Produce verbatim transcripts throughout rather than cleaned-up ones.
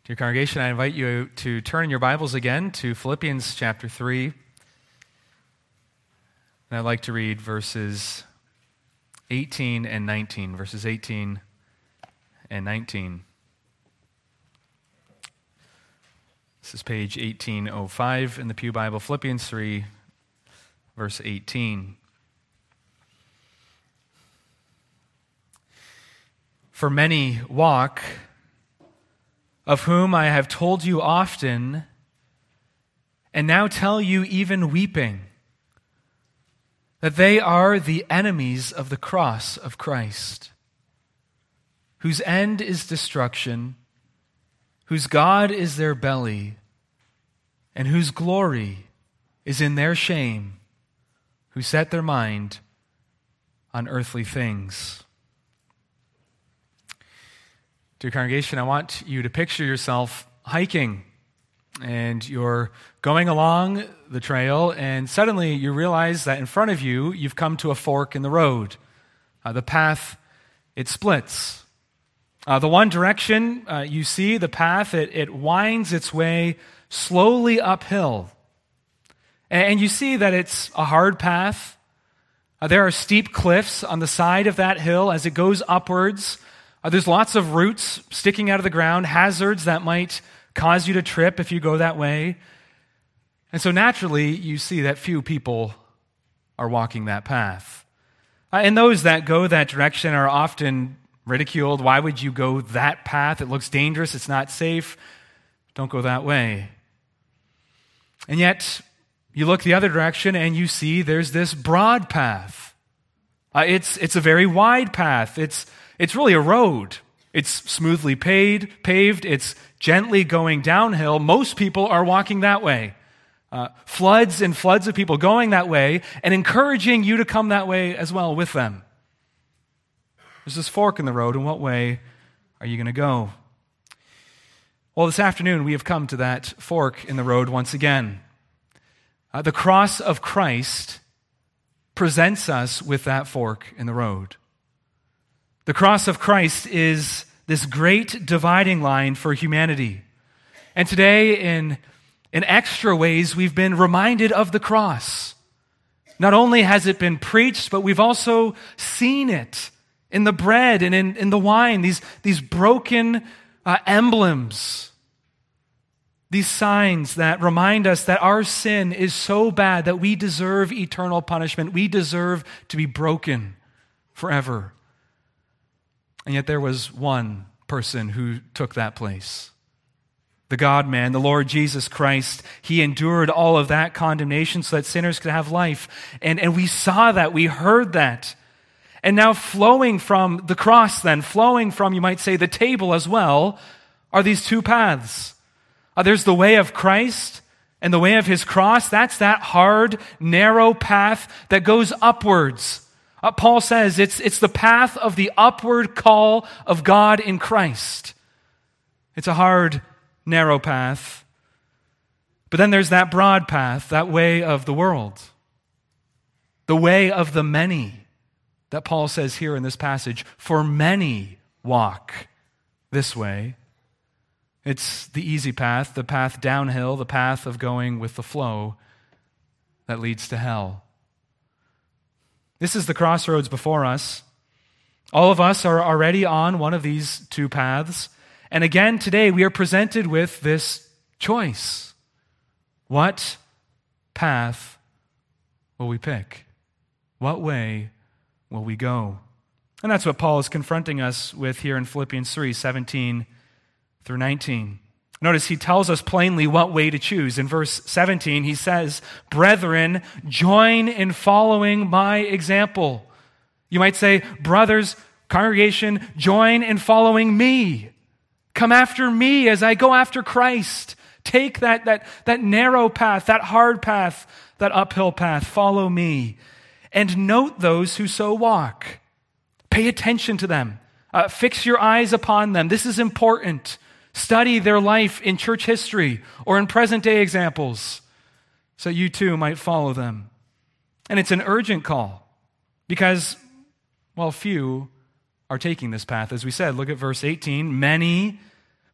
Dear congregation, I invite you to turn in your Bibles again to Philippians chapter three. And I'd like to read verses eighteen and nineteen. Verses eighteen and nineteen. This is page eighteen oh five in the Pew Bible, Philippians three, verse eighteen. For many walk, of whom I have told you often, and now tell you even weeping, that they are the enemies of the cross of Christ, whose end is destruction, whose God is their belly, and whose glory is in their shame, who set their mind on earthly things. Dear congregation, I want you to picture yourself hiking, and you're going along the trail, and suddenly you realize that in front of you, you've come to a fork in the road. Uh, the path, it splits. Uh, the one direction, uh, you see the path, it, it winds its way slowly uphill. And, and you see that it's a hard path. Uh, there are steep cliffs on the side of that hill as it goes upwards. Uh, there's lots of roots sticking out of the ground, hazards that might cause you to trip if you go that way. And so naturally, you see that few people are walking that path. Uh, and those that go that direction are often ridiculed. Why would you go that path? It looks dangerous. It's not safe. Don't go that way. And yet, you look the other direction and you see there's this broad path. Uh, it's, it's a very wide path. It's It's really a road. It's smoothly paved, paved. It's gently going downhill. Most people are walking that way. Uh, floods and floods of people going that way and encouraging you to come that way as well with them. There's this fork in the road. In what way are you going to go? Well, this afternoon we have come to that fork in the road once again. Uh, the cross of Christ presents us with that fork in the road. The cross of Christ is this great dividing line for humanity. And today, in, in extra ways, we've been reminded of the cross. Not only has it been preached, but we've also seen it in the bread and in, in the wine, these, these broken uh, emblems, these signs that remind us that our sin is so bad that we deserve eternal punishment. We deserve to be broken forever. And yet there was one person who took that place. The God-man, the Lord Jesus Christ. He endured all of that condemnation so that sinners could have life. And, and we saw that, we heard that. And now flowing from the cross then, flowing from, you might say, the table as well, are these two paths. Uh, there's the way of Christ and the way of his cross. That's that hard, narrow path that goes upwards. Uh, Paul says it's, it's the path of the upward call of God in Christ. It's a hard, narrow path. But then there's that broad path, that way of the world. The way of the many that Paul says here in this passage. For many walk this way. It's the easy path, the path downhill, the path of going with the flow that leads to hell. This is the crossroads before us. All of us are already on one of these two paths. And again, today we are presented with this choice. What path will we pick? What way will we go? And that's what Paul is confronting us with here in Philippians three, seventeen through nineteen. Notice he tells us plainly what way to choose. In verse seventeen, he says, "Brethren, join in following my example." You might say, brothers, congregation, join in following me. Come after me as I go after Christ. Take that, that, that narrow path, that hard path, that uphill path. Follow me. And note those who so walk. Pay attention to them. Uh, fix your eyes upon them. This is important. Study their life in church history or in present-day examples so you too might follow them. And it's an urgent call because, well, few are taking this path. As we said, look at verse eighteen. Many,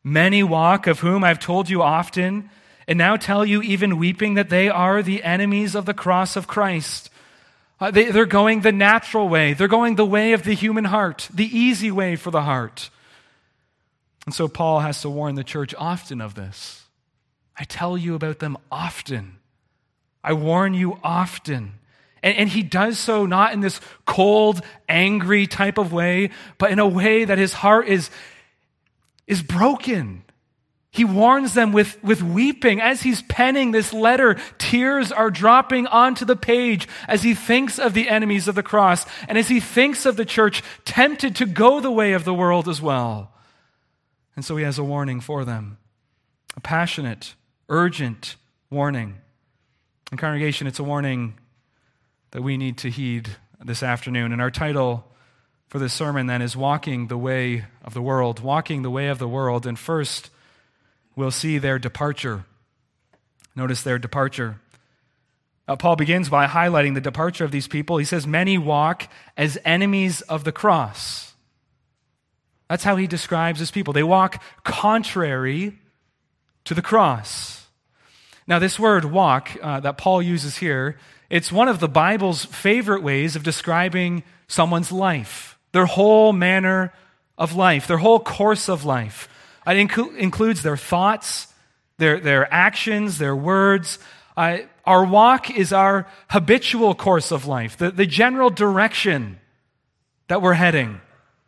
Many walk, of whom I've told you often, and now tell you even weeping that they are the enemies of the cross of Christ. Uh, they, they're going the natural way. They're going the way of the human heart, the easy way for the heart. And so Paul has to warn the church often of this. I tell you about them often. I warn you often. And, and he does so not in this cold, angry type of way, but in a way that his heart is, is broken. He warns them with, with weeping. As he's penning this letter, tears are dropping onto the page as he thinks of the enemies of the cross and as he thinks of the church tempted to go the way of the world as well. And so he has a warning for them, a passionate, urgent warning. And congregation, it's a warning that we need to heed this afternoon. And our title for this sermon then is Walking the Way of the World. Walking the Way of the World. And first, we'll see their departure. Notice their departure. Uh, Paul begins by highlighting the departure of these people. He says, many walk as enemies of the cross. That's how he describes his people. They walk contrary to the cross. Now, this word walk uh, that Paul uses here, it's one of the Bible's favorite ways of describing someone's life, their whole manner of life, their whole course of life. It inc- includes their thoughts, their, their actions, their words. Uh, our walk is our habitual course of life, the, the general direction that we're heading.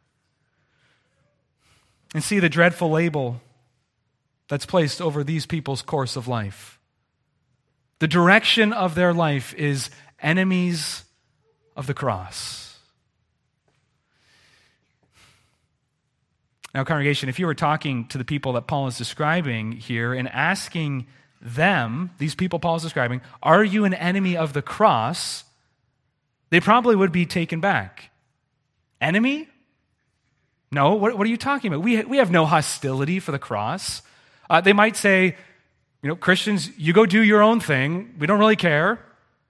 And see the dreadful label that's placed over these people's course of life. The direction of their life is enemies of the cross. Now, congregation, if you were talking to the people that Paul is describing here and asking them, these people Paul is describing, are you an enemy of the cross? They probably would be taken back. Enemy? No, what, what are you talking about? We, we have no hostility for the cross. Uh, they might say, you know, Christians, you go do your own thing. We don't really care.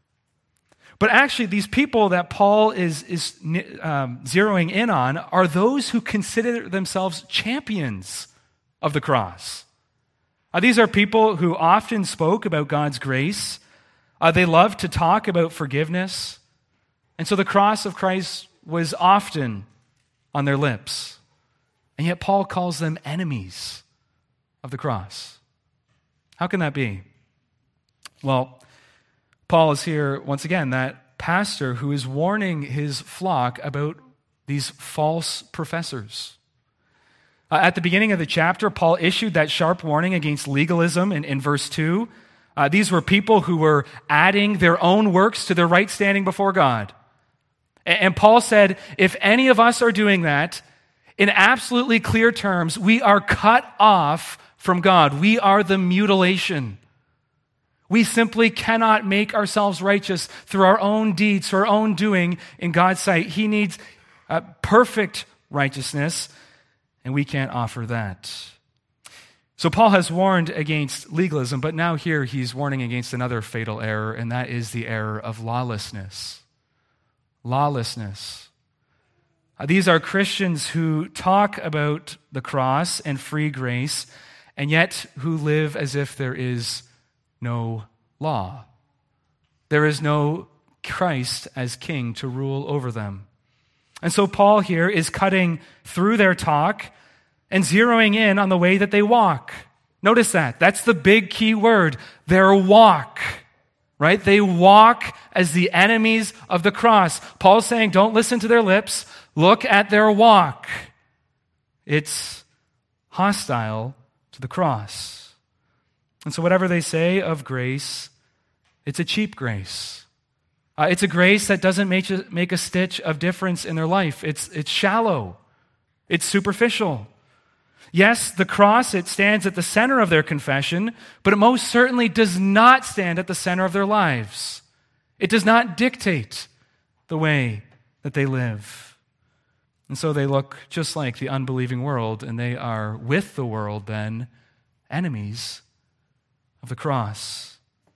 But actually, these people that Paul is, is um, zeroing in on are those who consider themselves champions of the cross. Uh, these are people who often spoke about God's grace. Uh, they loved to talk about forgiveness. And so the cross of Christ was often on their lips. And yet Paul calls them enemies of the cross. How can that be? Well, Paul is here, once again, that pastor who is warning his flock about these false professors. Uh, at the beginning of the chapter, Paul issued that sharp warning against legalism in, in verse two. Uh, these were people who were adding their own works to their right standing before God. And, and Paul said, if any of us are doing that, in absolutely clear terms, we are cut off from God. We are the mutilation. We simply cannot make ourselves righteous through our own deeds, through our own doing in God's sight. He needs uh, perfect righteousness, and we can't offer that. So Paul has warned against legalism, but now here he's warning against another fatal error, and that is the error of lawlessness. Lawlessness. Uh, these are Christians who talk about the cross and free grace, and yet who live as if there is no law. There is no Christ as king to rule over them. And so Paul here is cutting through their talk and zeroing in on the way that they walk. Notice that. That's the big key word. Their walk. Right? They walk as the enemies of the cross. Paul's saying, don't listen to their lips. Look at their walk. It's hostile to the cross. And so whatever they say of grace, it's a cheap grace. Uh, it's a grace that doesn't make a, make a stitch of difference in their life. It's, it's shallow. It's superficial. Yes, the cross, it stands at the center of their confession, but it most certainly does not stand at the center of their lives. It does not dictate the way that they live. And so they look just like the unbelieving world, and they are, with the world then, enemies of the cross.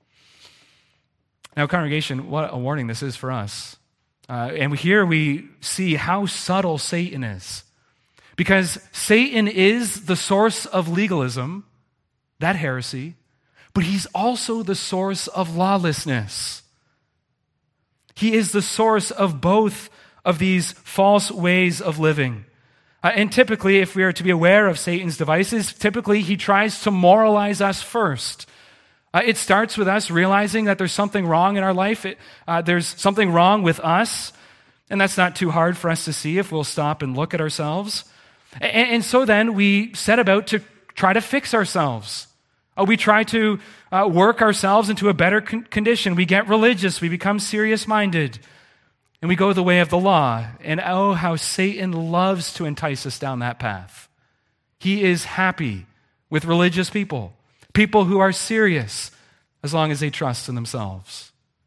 Now, congregation, what a warning this is for us. Uh, and here we see how subtle Satan is. Because Satan is the source of legalism, that heresy, but he's also the source of lawlessness. He is the source of both of these false ways of living. Uh, and typically, if we are to be aware of Satan's devices, typically he tries to moralize us first. Uh, it starts with us realizing that there's something wrong in our life. It, uh, there's something wrong with us, and that's not too hard for us to see if we'll stop and look at ourselves. And, and so then we set about to try to fix ourselves. Uh, we try to uh, work ourselves into a better con- condition. We get religious. We become serious-minded. And we go the way of the law. And oh, how Satan loves to entice us down that path. He is happy with religious people, people who are serious, as long as they trust in themselves.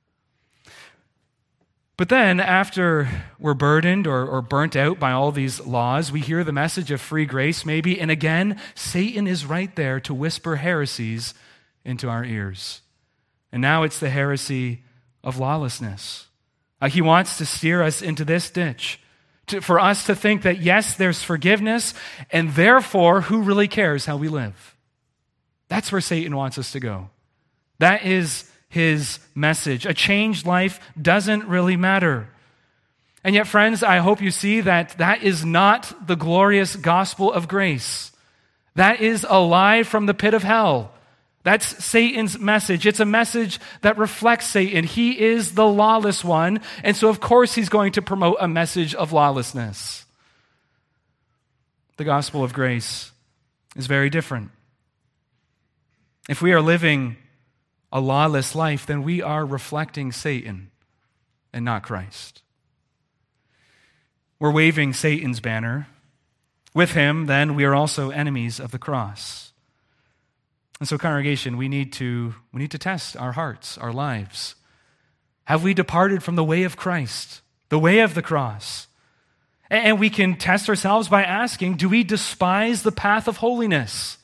But then, after we're burdened or, or burnt out by all these laws, we hear the message of free grace maybe, and again, Satan is right there to whisper heresies into our ears. And now it's the heresy of lawlessness. Uh, he wants to steer us into this ditch, to, for us to think that yes, there's forgiveness, and therefore, who really cares how we live? That's where Satan wants us to go. That is his message. A changed life doesn't really matter. And yet, friends, I hope you see that that is not the glorious gospel of grace. That is a lie from the pit of hell. That's Satan's message. It's a message that reflects Satan. He is the lawless one, and so of course he's going to promote a message of lawlessness. The gospel of grace is very different. If we are living a lawless life, then we are reflecting Satan and not Christ. We're waving Satan's banner. With him, then, we are also enemies of the cross. And so, congregation, we need to we need to test our hearts, our lives. Have we departed from the way of Christ, the way of the cross? And we can test ourselves by asking, do we despise the path of holiness?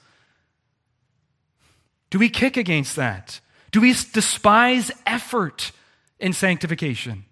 Do we kick against that? Do we despise effort in sanctification?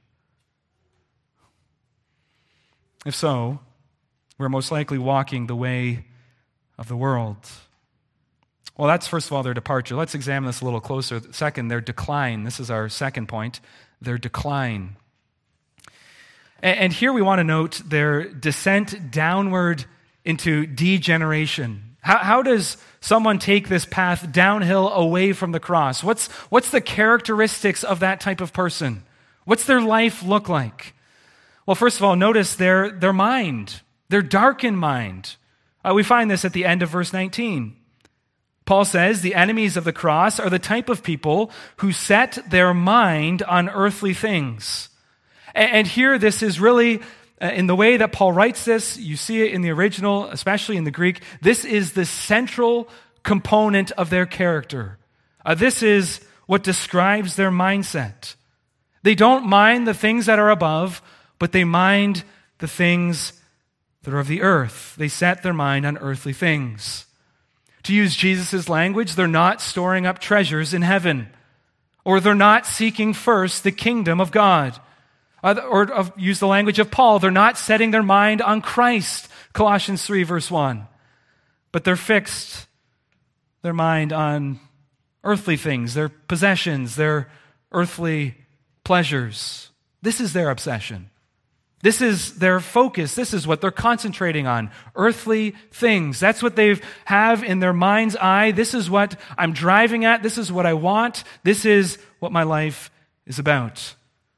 If so, we're most likely walking the way of the world. Well, that's first of all their departure. Let's examine this a little closer. Second, their decline. This is our second point, their decline. And here we want to note their descent downward into degeneration. How, how does someone take this path downhill away from the cross? What's, what's the characteristics of that type of person? What's their life look like? Well, first of all, notice their, their mind, their darkened mind. Uh, we find this at the end of verse nineteen. Paul says, the enemies of the cross are the type of people who set their mind on earthly things. And, and here, this is really, uh, in the way that Paul writes this, you see it in the original, especially in the Greek, this is the central component of their character. Uh, this is what describes their mindset. They don't mind the things that are above, but they mind the things that are of the earth. They set their mind on earthly things. To use Jesus' language, they're not storing up treasures in heaven, or they're not seeking first the kingdom of God. Uh, or uh, use the language of Paul, they're not setting their mind on Christ, Colossians three, verse one. But they're fixed their mind on earthly things, their possessions, their earthly pleasures. This is their obsession. This is their focus. This is what they're concentrating on. Earthly things. That's what they have in their mind's eye. This is what I'm driving at. This is what I want. This is what my life is about.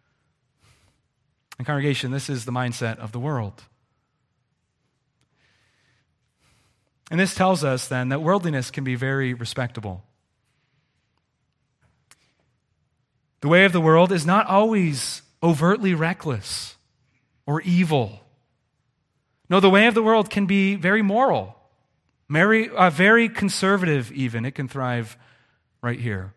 And congregation, this is the mindset of the world. And this tells us then that worldliness can be very respectable. The way of the world is not always overtly reckless or evil. No, the way of the world can be very moral, very, uh, very conservative even. It can thrive right here.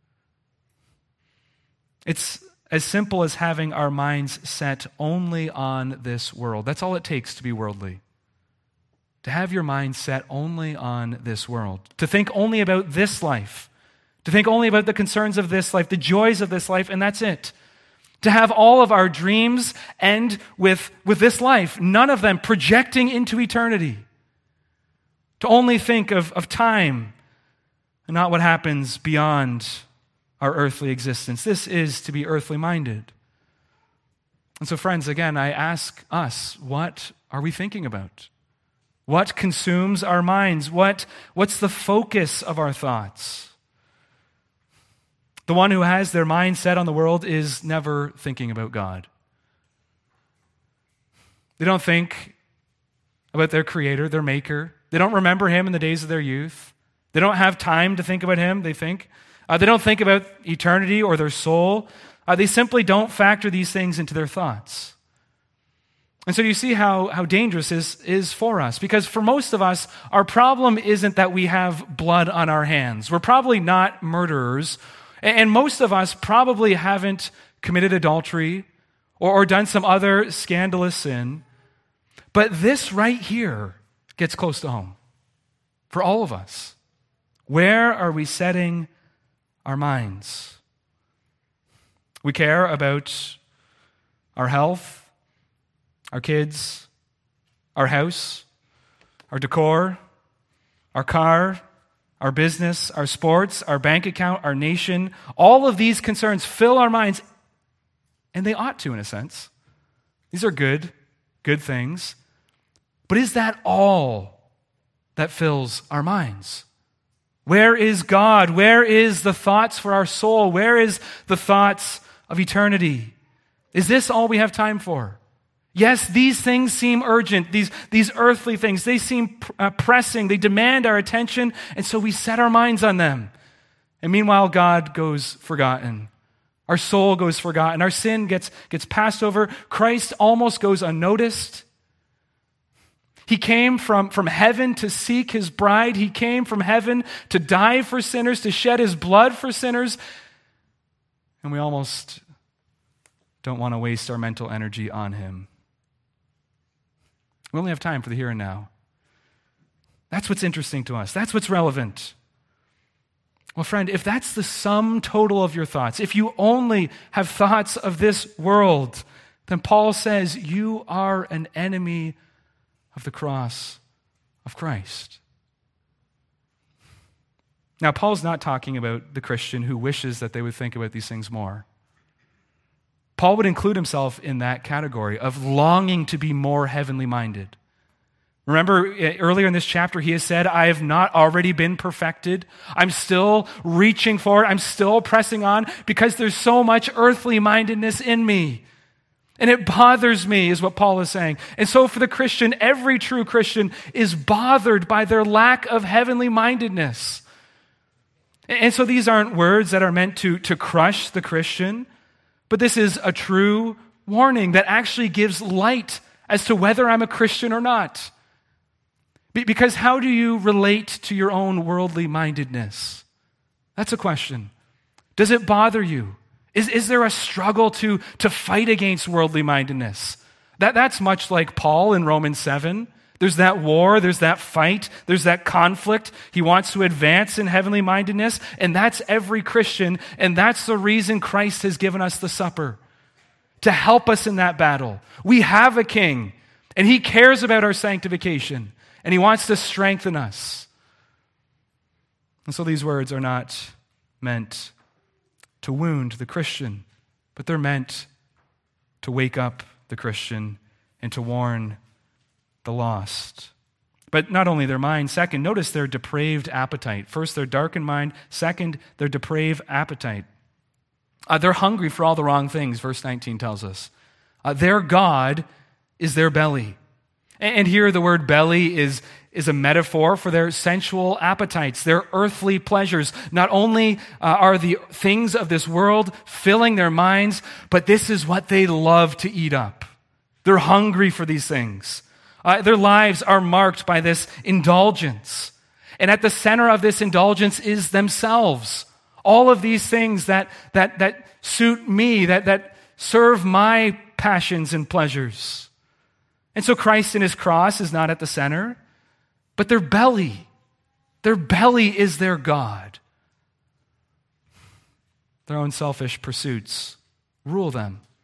It's as simple as having our minds set only on this world. That's all it takes to be worldly. To have your mind set only on this world. To think only about this life. To think only about the concerns of this life, the joys of this life, and that's it. To have all of our dreams end with, with this life, none of them projecting into eternity. To only think of, of time and not what happens beyond our earthly existence. This is to be earthly minded. And so, friends, again, I ask us, what are we thinking about? What consumes our minds? What, what's the focus of our thoughts? The one who has their mind set on the world is never thinking about God. They don't think about their Creator, their Maker. They don't remember Him in the days of their youth. They don't have time to think about Him, they think. Uh, they don't think about eternity or their soul. Uh, they simply don't factor these things into their thoughts. And so you see how, how dangerous this is for us. Because for most of us, our problem isn't that we have blood on our hands. We're probably not murderers. And most of us probably haven't committed adultery or, or done some other scandalous sin. But this right here gets close to home for all of us. Where are we setting our minds? We care about our health, our kids, our house, our decor, our car, our business, our sports, our bank account, our nation. All of these concerns fill our minds, and they ought to, in a sense. These are good, good things. But is that all that fills our minds? Where is God? Where is the thoughts for our soul? Where is the thoughts of eternity? Is this all we have time for? Yes, these things seem urgent, these, these earthly things, they seem uh, pressing, they demand our attention, and so we set our minds on them. And meanwhile, God goes forgotten. Our soul goes forgotten. Our sin gets, gets passed over. Christ almost goes unnoticed. He came from, from heaven to seek his bride. He came from heaven to die for sinners, to shed his blood for sinners. And we almost don't want to waste our mental energy on him. We only have time for the here and now. That's what's interesting to us. That's what's relevant. Well, friend, if that's the sum total of your thoughts, if you only have thoughts of this world, then Paul says you are an enemy of the cross of Christ. Now, Paul's not talking about the Christian who wishes that they would think about these things more. Paul would include himself in that category of longing to be more heavenly minded. Remember, earlier in this chapter, he has said, I have not already been perfected. I'm still reaching forward. I'm still pressing on because there's so much earthly mindedness in me. And it bothers me, is what Paul is saying. And so for the Christian, every true Christian is bothered by their lack of heavenly mindedness. And so these aren't words that are meant to, to crush the Christian, but this is a true warning that actually gives light as to whether I'm a Christian or not. Because how do you relate to your own worldly mindedness? That's a question. Does it bother you? Is, is there a struggle to, to fight against worldly mindedness? That, that's much like Paul in Romans seven. There's that war, there's that fight, there's that conflict. He wants to advance in heavenly mindedness, and that's every Christian, and that's the reason Christ has given us the supper, to help us in that battle. We have a king, and he cares about our sanctification, and he wants to strengthen us. And so these words are not meant to wound the Christian, but they're meant to wake up the Christian and to warn the lost. But not only their mind, second, notice their depraved appetite. First, their darkened mind. Second, their depraved appetite. Uh, they're hungry for all the wrong things, verse nineteen tells us. Uh, their God is their belly. And, and here the word belly is, is a metaphor for their sensual appetites, their earthly pleasures. Not only uh, are the things of this world filling their minds, but this is what they love to eat up. They're hungry for these things. Uh, their lives are marked by this indulgence. And at the center of this indulgence is themselves. All of these things that, that, that suit me, that, that serve my passions and pleasures. And so Christ and his cross is not at the center, but their belly. Their belly is their God. Their own selfish pursuits rule them.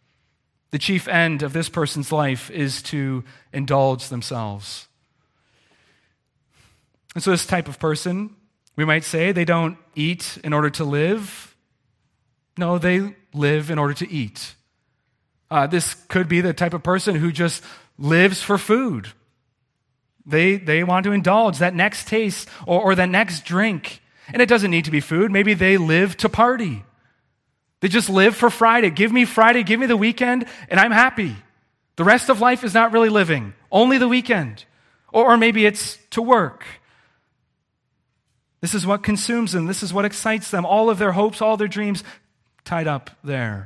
The chief end of this person's life is to indulge themselves. And so this type of person, we might say, they don't eat in order to live. No, they live in order to eat. Uh, this could be the type of person who just lives for food. They, they want to indulge that next taste or, or that next drink. And it doesn't need to be food. Maybe they live to party. They just live for Friday. Give me Friday, give me the weekend, and I'm happy. The rest of life is not really living, only the weekend. Or, or maybe it's to work. This is what consumes them. This is what excites them. All of their hopes, all their dreams tied up there.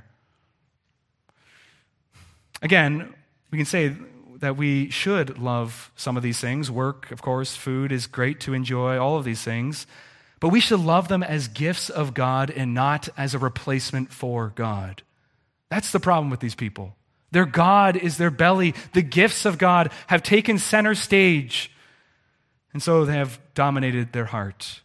Again, we can say that we should love some of these things. Work, of course, food is great to enjoy, all of these things. But we should love them as gifts of God and not as a replacement for God. That's the problem with these people. Their God is their belly. The gifts of God have taken center stage, and so they have dominated their heart.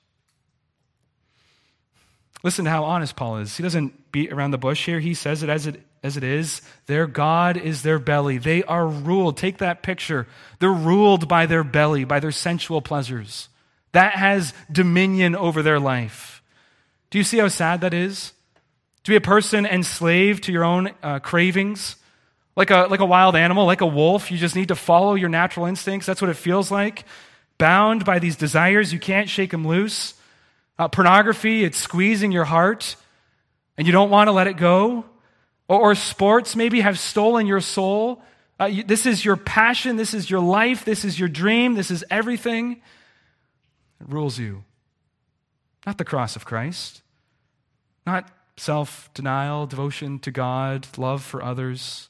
Listen to how honest Paul is. He doesn't beat around the bush here. He says it as it as it is. Their God is their belly. They are ruled. Take that picture. They're ruled by their belly, by their sensual pleasures. That has dominion over their life. Do you see how sad that is? To be a person enslaved to your own uh, cravings, like a, like a wild animal, like a wolf. You just need to follow your natural instincts. That's what it feels like. Bound by these desires, you can't shake them loose. Uh, pornography, it's squeezing your heart, and you don't want to let it go. Or, or sports maybe have stolen your soul. Uh, you, this is your passion. This is your life. This is your dream. This is everything. It rules you. Not the cross of Christ. Not self-denial, devotion to God, love for others.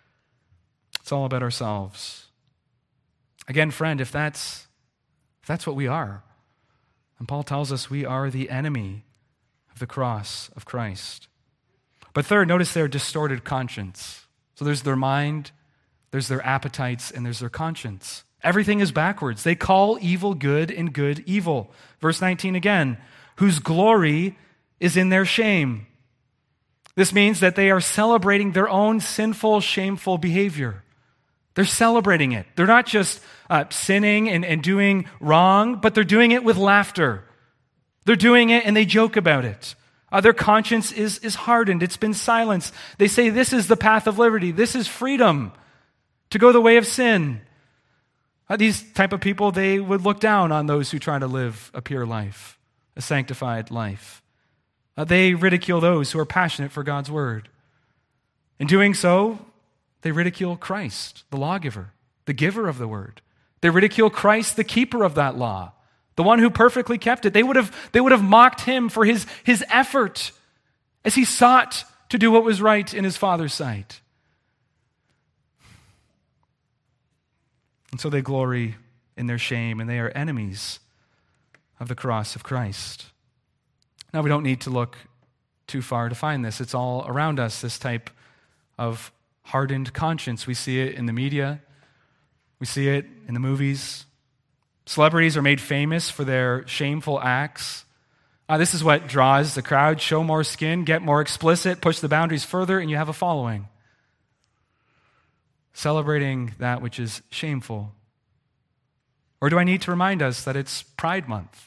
It's all about ourselves. Again, friend, if that's, if that's what we are, and Paul tells us we are the enemy of the cross of Christ. But third, notice their distorted conscience. So there's their mind, there's their appetites, and there's their conscience. Everything is backwards. They call evil good and good evil. Verse nineteen again, whose glory is in their shame. This means that they are celebrating their own sinful, shameful behavior. They're celebrating it. They're not just uh, sinning and, and doing wrong, but they're doing it with laughter. They're doing it and they joke about it. Uh, their conscience is, is hardened. It's been silenced. They say this is the path of liberty. This is freedom to go the way of sin. Uh, these type of people, they would look down on those who try to live a pure life, a sanctified life. Uh, they ridicule those who are passionate for God's word. In doing so, they ridicule Christ, the lawgiver, the giver of the word. They ridicule Christ, the keeper of that law, the one who perfectly kept it. They would have, they would have mocked him for his, his effort as he sought to do what was right in his Father's sight. And so they glory in their shame, and they are enemies of the cross of Christ. Now, we don't need to look too far to find this. It's all around us, this type of hardened conscience. We see it in the media. We see it in the movies. Celebrities are made famous for their shameful acts. Uh, this is what draws the crowd. Show more skin, get more explicit, push the boundaries further, and you have a following. Celebrating that which is shameful. Or do I need to remind us that it's Pride Month?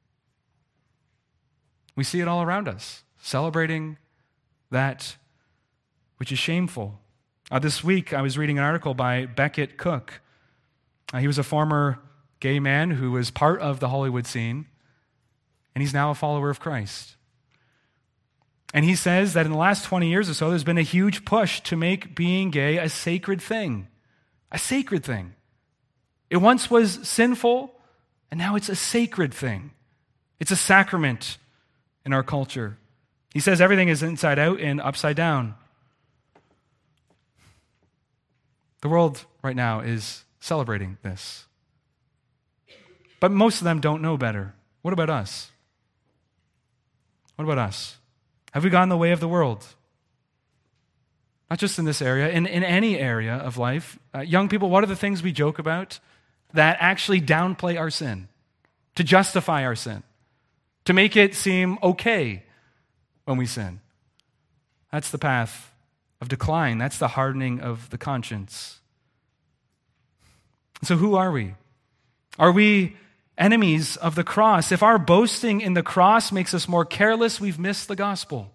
We see it all around us, celebrating that which is shameful. Uh, this week, I was reading an article by Beckett Cook. Uh, he was a former gay man who was part of the Hollywood scene, and he's now a follower of Christ. And he says that in the last twenty years or so, there's been a huge push to make being gay a sacred thing. A sacred thing. It once was sinful, and now it's a sacred thing. It's a sacrament in our culture. He says everything is inside out and upside down. The world right now is celebrating this. But most of them don't know better. What about us? What about us? Have we gone the way of the world? Not just in this area, in, in any area of life. Uh, young people, what are the things we joke about that actually downplay our sin, to justify our sin, to make it seem okay when we sin? That's the path of decline. That's the hardening of the conscience. So who are we? Are we enemies of the cross? If our boasting in the cross makes us more careless, we've missed the gospel.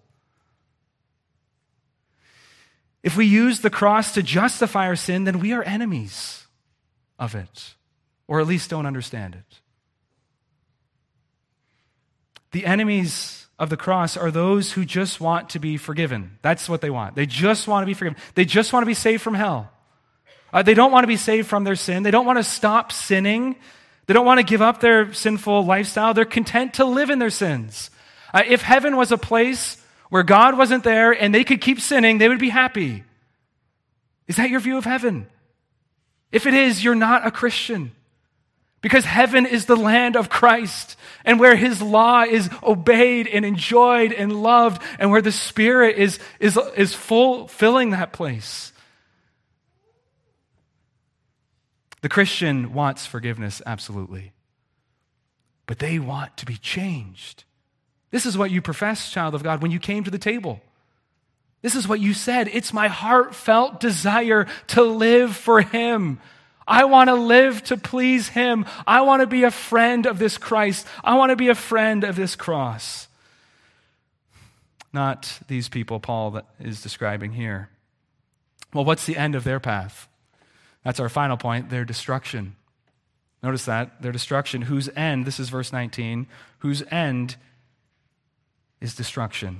If we use the cross to justify our sin, then we are enemies of it, or at least don't understand it. The enemies of the cross are those who just want to be forgiven. That's what they want. They just want to be forgiven. They just want to be saved from hell. Uh, they don't want to be saved from their sin. They don't want to stop sinning. They don't want to give up their sinful lifestyle. They're content to live in their sins. Uh, if heaven was a place where God wasn't there and they could keep sinning, they would be happy. Is that your view of heaven? If it is, you're not a Christian. Because heaven is the land of Christ, and where his law is obeyed and enjoyed and loved, and where the Spirit is, is, is full, filling that place. The Christian wants forgiveness, absolutely. But they want to be changed. This is what you professed, child of God, when you came to the table. This is what you said. It's my heartfelt desire to live for him. I want to live to please him. I want to be a friend of this Christ. I want to be a friend of this cross. Not these people Paul that is describing here. Well, what's the end of their path? That's our final point, their destruction. Notice that, their destruction, whose end, this is verse nineteen, whose end is destruction.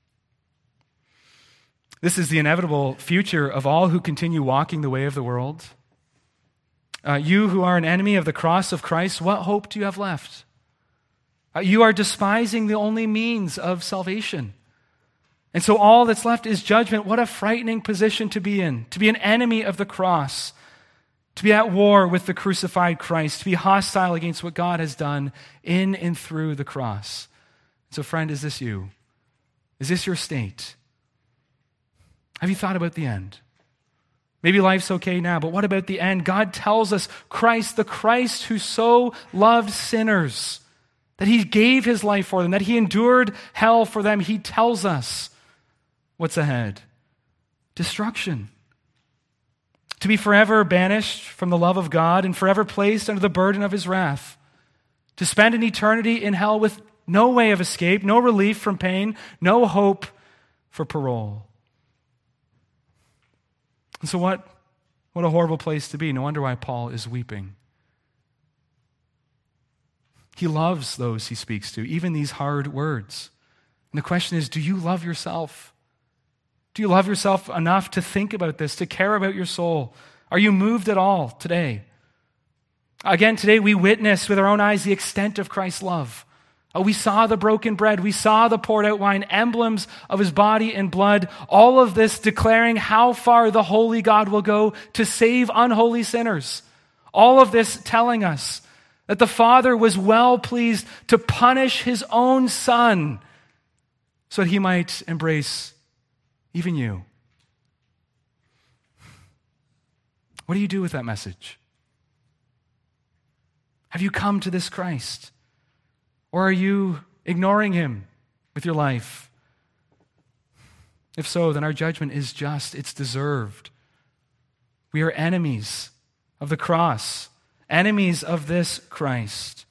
This is the inevitable future of all who continue walking the way of the world. Uh, you who are an enemy of the cross of Christ, what hope do you have left? Uh, you are despising the only means of salvation. And so all that's left is judgment. What a frightening position to be in, to be an enemy of the cross, to be at war with the crucified Christ, to be hostile against what God has done in and through the cross. So friend, is this you? Is this your state? Have you thought about the end? Maybe life's okay now, but what about the end? God tells us Christ, the Christ who so loved sinners, that he gave his life for them, that he endured hell for them. He tells us what's ahead. Destruction. To be forever banished from the love of God and forever placed under the burden of his wrath. To spend an eternity in hell with no way of escape, no relief from pain, no hope for parole. And so what, what a horrible place to be. No wonder why Paul is weeping. He loves those he speaks to, even these hard words. And the question is, do you love yourself? Do you love yourself enough to think about this, to care about your soul? Are you moved at all today? Again, today we witness with our own eyes the extent of Christ's love. Oh, we saw the broken bread. We saw the poured out wine, emblems of his body and blood. All of this declaring how far the holy God will go to save unholy sinners. All of this telling us that the Father was well pleased to punish his own Son so that he might embrace even you. What do you do with that message? Have you come to this Christ? Or are you ignoring him with your life? If so, then our judgment is just. It's deserved. We are enemies of the cross, enemies of this Christ.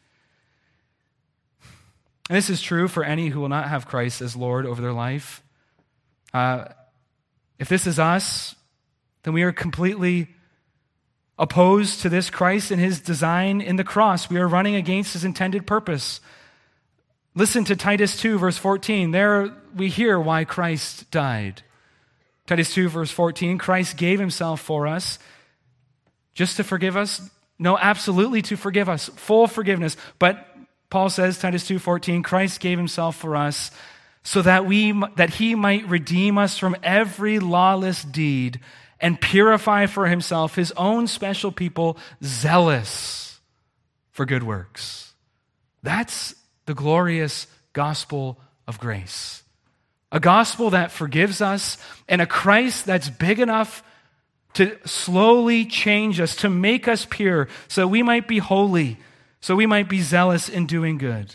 And this is true for any who will not have Christ as Lord over their life. Uh, if this is us, then we are completely opposed to this Christ and his design in the cross. We are running against his intended purpose. Listen to Titus two, verse fourteen. There we hear why Christ died. Titus two, verse fourteen, Christ gave himself for us just to forgive us. No, absolutely to forgive us. Full forgiveness. But Paul says, Titus two fourteen, Christ gave himself for us so that we that he might redeem us from every lawless deed and purify for himself his own special people, zealous for good works. That's the glorious gospel of grace. A gospel that forgives us and a Christ that's big enough to slowly change us, to make us pure so we might be holy, so we might be zealous in doing good.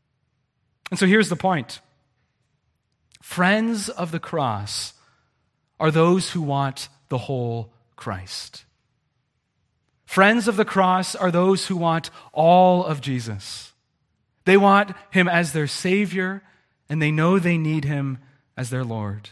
And so here's the point. Friends of the cross are those who want the whole Christ. Friends of the cross are those who want all of Jesus. They want him as their Savior, and they know they need him as their Lord.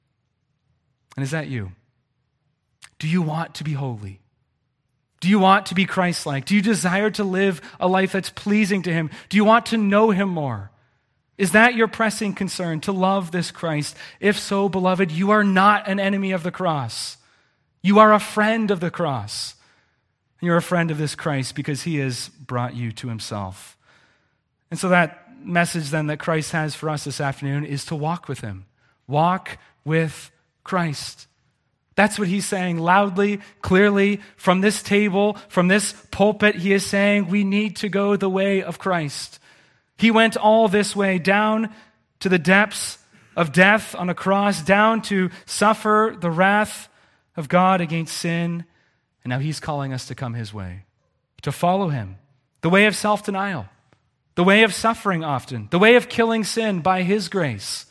And is that you? Do you want to be holy? Do you want to be Christ-like? Do you desire to live a life that's pleasing to him? Do you want to know him more? Is that your pressing concern, to love this Christ? If so, beloved, you are not an enemy of the cross. You are a friend of the cross. You're a friend of this Christ because he has brought you to himself. And so that message then that Christ has for us this afternoon is to walk with him. Walk with Christ. That's what he's saying loudly, clearly, from this table, from this pulpit. He is saying we need to go the way of Christ. He went all this way, down to the depths of death on a cross, down to suffer the wrath of God against sin. And now he's calling us to come his way, to follow him, the way of self-denial, the way of suffering often, the way of killing sin by his grace.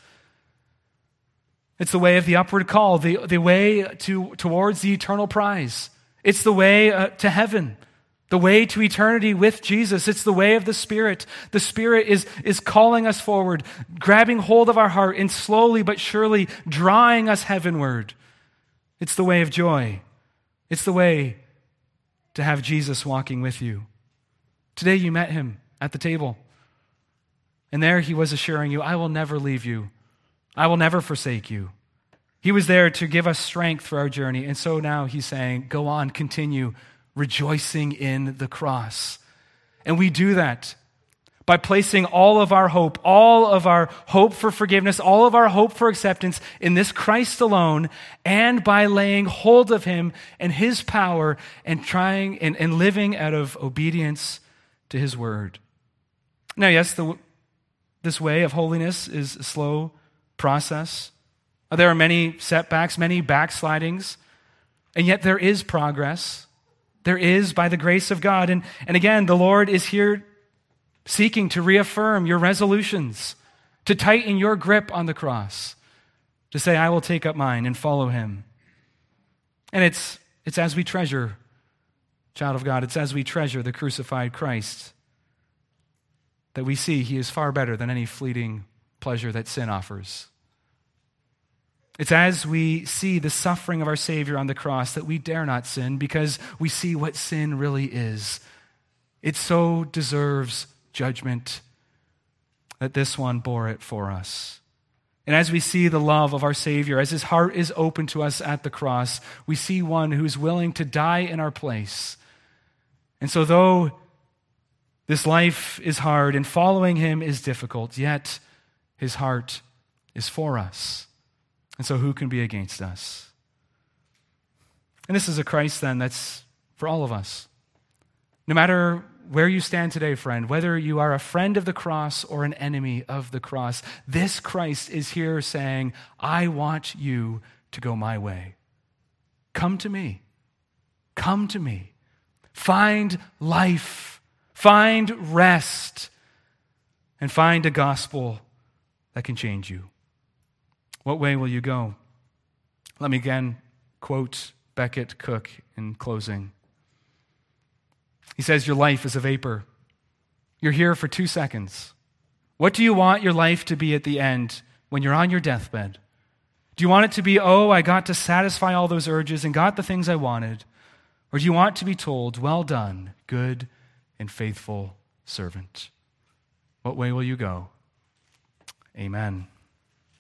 It's the way of the upward call, the, the way to, towards the eternal prize. It's the way uh, to heaven, the way to eternity with Jesus. It's the way of the Spirit. The Spirit is, is calling us forward, grabbing hold of our heart and slowly but surely drawing us heavenward. It's the way of joy. It's the way to have Jesus walking with you. Today you met him at the table. And there he was assuring you, I will never leave you. I will never forsake you. He was there to give us strength for our journey. And so now he's saying, go on, continue rejoicing in the cross. And we do that by placing all of our hope, all of our hope for forgiveness, all of our hope for acceptance in this Christ alone, and by laying hold of him and his power and trying and, and living out of obedience to his word. Now, yes, the, this way of holiness is a slow process. There are many setbacks, many backslidings, and yet there is progress. There is by the grace of God. And, and again, the Lord is here seeking to reaffirm your resolutions, to tighten your grip on the cross, to say, I will take up mine and follow him. And it's, it's as we treasure, child of God, it's as we treasure the crucified Christ that we see he is far better than any fleeting pleasure that sin offers. It's as we see the suffering of our Savior on the cross that we dare not sin because we see what sin really is. It so deserves judgment that this one bore it for us. And as we see the love of our Savior, as his heart is open to us at the cross, we see one who's willing to die in our place. And so though this life is hard and following him is difficult, yet his heart is for us. And so who can be against us? And this is a Christ then that's for all of us. No matter where you stand today, friend, whether you are a friend of the cross or an enemy of the cross, this Christ is here saying, I want you to go my way. Come to me. Come to me. Find life. Find rest. And find a gospel that can change you. What way will you go? Let me again quote Becket Cook in closing. He says, your life is a vapor. You're here for two seconds. What do you want your life to be at the end when you're on your deathbed? Do you want it to be, oh, I got to satisfy all those urges and got the things I wanted? Or do you want to be told, well done, good and faithful servant? What way will you go? Amen.